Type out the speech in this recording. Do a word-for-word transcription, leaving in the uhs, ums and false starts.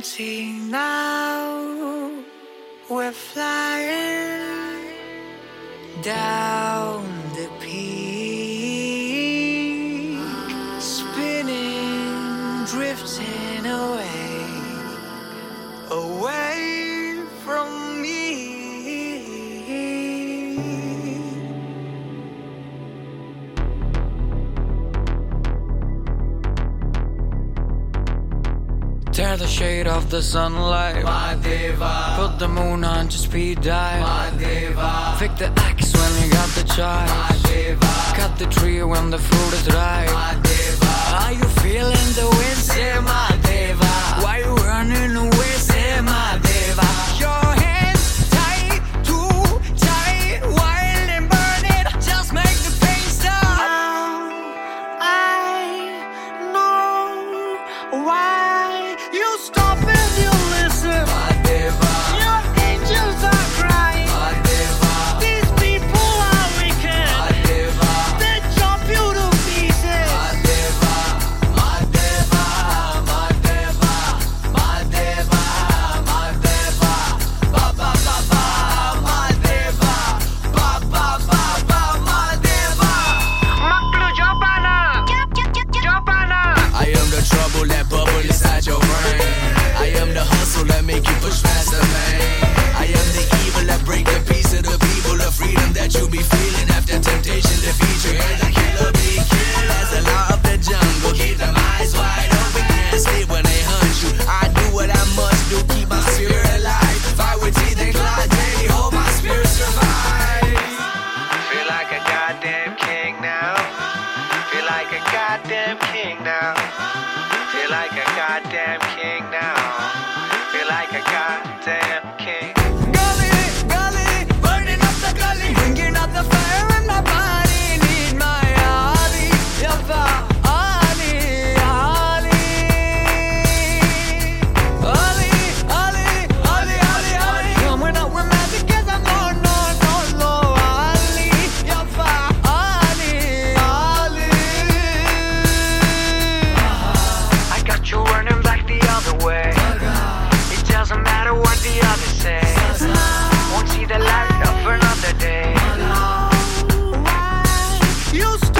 Wanting now, we're flying down the peak, spinning, drifting away, away from me. Tear the shade off the sunlight, my diva. Put the moon on to speed dive, my diva. Pick the axe when you got the chives, my diva. Cut the tree when the fruit is ripe, my diva. Are you feeling the wind, say my diva? Why you running away, say my diva? Your hands tight, too tight, wild and burning, just make the pain stop. I know why you stop and you listen, my diva. Your angels are crying, my diva. These people are wicked, my diva. They jump you to pieces, my diva. My diva, my diva, my diva, my diva. Ba ba ba ba, my diva. Ba ba ba ba, my diva. Maklu jopana, jopana. I am the trouble that bubble inside your brain. I am the hustle that make you push faster, man. I am the evil that break the peace of the people. The freedom that you be feeling after temptation defeats you. And the killer be killed. That's the law of the jungle. Keep them eyes wide open, can't sleep when they hunt you. I do what I must do, keep my spirit alive. Fight with teeth and claw daily, hope my spirit survives. Feel like a goddamn king now. Feel like a goddamn king now. Feel like a goddamn king now. Feel like a goddamn king. Gully, gully, burning up the gully, bringing up the fire in my body. Need my Ali, Yafa, Ali, Ali, Ali, Ali, Ali, Ali, Ali. Coming up with magic 'cause I'm no, no, no, no. Ali, Yafa, Ali, Ali. I got you running back the other way. It doesn't matter what the others say. Won't see the light of another day. You